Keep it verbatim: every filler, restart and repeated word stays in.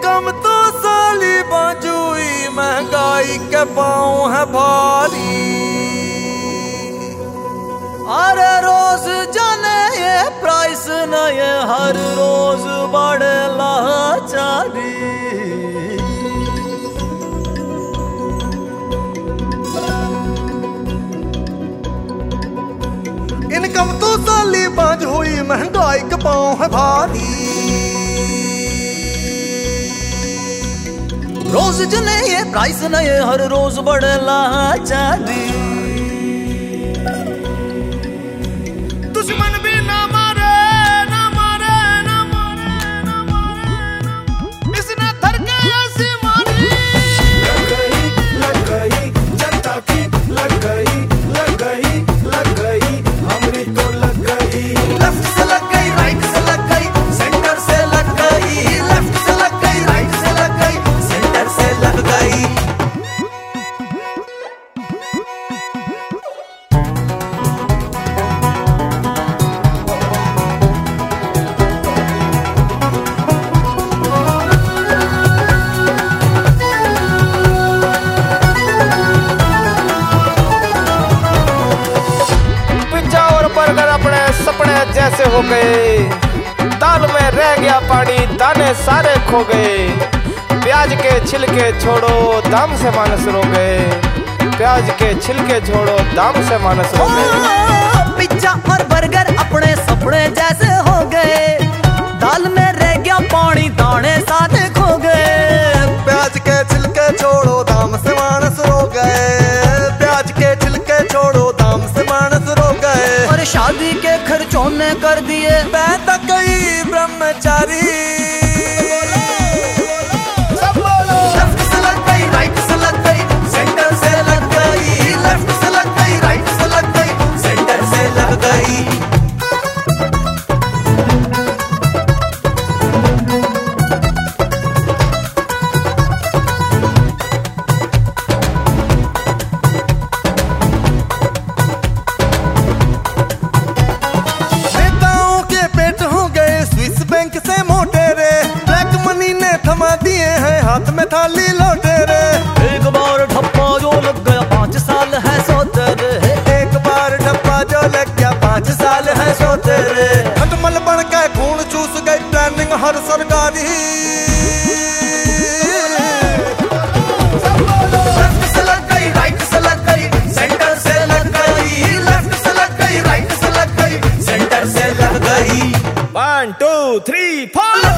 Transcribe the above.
Income तो साली बाजुई, महंगाई के पाँव है भारी। अरे रोज जाने ये प्राइस न ये हर रोज बढ़े लाचारी। इनकम तो साली बाज हुई, महंगाई के पाँव है भारी। रोज जने ये प्राइस न ये हर रोज बढ़े लाचारी। दुश्मन भी ना मारे ना मारे ना मारे ना मारे, इसने धर के ऐसी मारी। लग गई लग गई जनता की, लग गई लग गई लग गई हमरी तो लग गई। लेफ्ट से लग गई, राइट से लग गई, सेंटर से लग गई। लेफ्ट से लग गई, राइट से लग गई, सेंटर से लग गई। पिज्जा और बर्गर अपने सपने जैसे हो गए, दाल में रह गया पानी, दाने सारे खो गए। प्याज के छिलके छोड़ो, दाम से मानस रो गए। प्याज के छिलके छोड़ो, दाम से मानस रो गए। पिज्जा और बर्गर अपने सपने जैसे हो गए, दाल में रह गया पानी, दाने सारे खो गए। प्याज के छिलके छोड़ो, दाम से मानस रो गए। प्याज के छिलके छोड़ो, दाम से मानस रो गए। और शादी के खर्चों ने कर दिए पैदा कई ब्रह्मचारी। लेफ्ट से लग गई, राइट से लग गई, सेंटर से लग गई। लेफ्ट से लग गई, राइट से लग गई, सेंटर से लग गई। नेताओं के पेट हो गए स्विस बैंक से मोटे रे। ब्लैक मनी ने थमा दिए हैं हाथ में थाली लौटे रे। एक बार ठप्पा जो लग गया पाँच साल है सोते रे। एक बार ठप्पा जो लग गया पाँच साल है सोते रे। खटमल बन के खून चूस गई ट्रेनिंग हर सरकारी। लेफ्ट से लग गई, राइट से लग गई, सेंटर से लग गई। लेफ्ट से लग गई, राइट से लग गई, सेंटर से लग गई। One two three four.